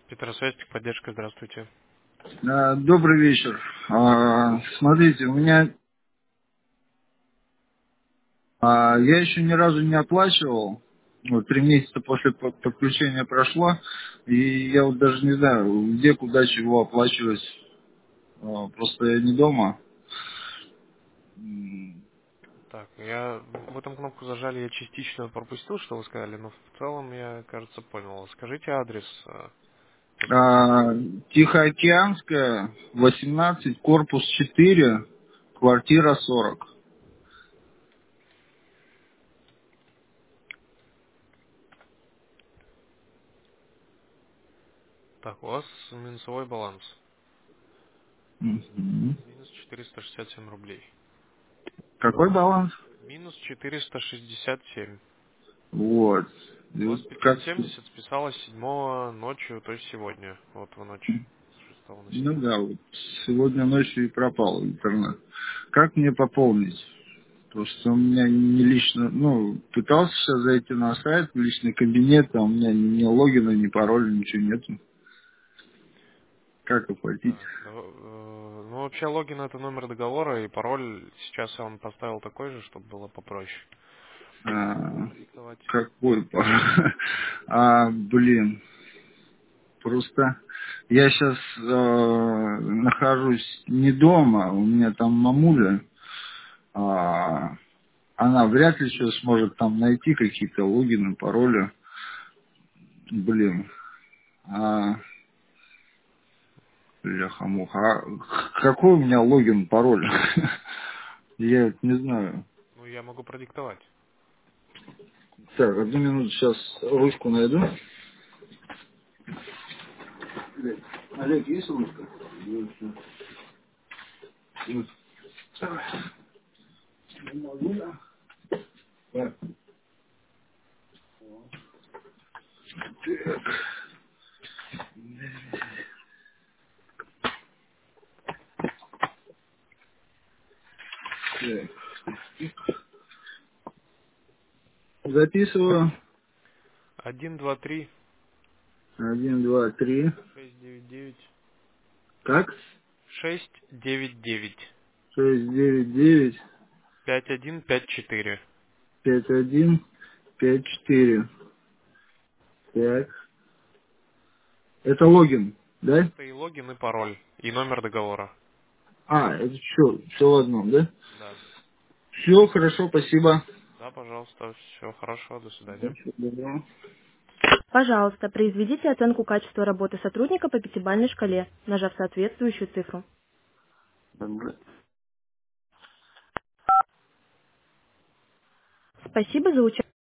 Петросвязь, поддержка, здравствуйте. Добрый вечер. Смотрите, у меня я еще ни разу не оплачивал. Вот 3 месяца после подключения прошло, и я вот даже не знаю, где, куда, чего оплачивать. Просто я не дома. Так, я в этом кнопку зажали, я частично пропустил, что вы сказали, но в целом я, кажется, понял. Скажите адрес подключения. Тихоокеанская, 18, корпус 4, квартира 40. Так, у вас минусовой баланс. Мгм. Минус 467 рублей. Какой баланс? Минус 467. Вот. И У вот вас как... 570 списалось 7 ночью, то есть сегодня. Вот в ночь с 6 на Ну 7. да, вот сегодня ночью и пропал интернет. Как мне пополнить? Просто у меня не лично, пытался сейчас зайти на сайт, в личный кабинет, а у меня ни логина, ни пароля, ничего нету. Как оплатить? Так, ну вообще логин это номер договора и пароль. Сейчас я вам поставил такой же, чтобы было попроще. Могу А, продиктовать. какой пароль? Блин, просто я сейчас нахожусь не дома, у меня там мамуля, а, она вряд ли сейчас сможет там найти какие-то логины, пароли. Блин, бляха-муха. Какой у меня логин, пароль? Я это не знаю. Ну, я могу продиктовать. Так, одну минуту, сейчас ручку найду. Олег, есть ручка? Есть. Не могу, да? Так, так. Записываю. 123 Один, два, три. 699 Как? 699 Шесть, девять, девять, 5154. 5, 1, 5, 4. Так. Это логин, да? Это и логин, и пароль, и номер договора. Это все в одном, да? Да. Все, хорошо, спасибо. Да, пожалуйста, все хорошо, до свидания. Всего доброго. Пожалуйста, произведите оценку качества работы сотрудника по пятибалльной шкале, нажав соответствующую цифру. Спасибо за участие.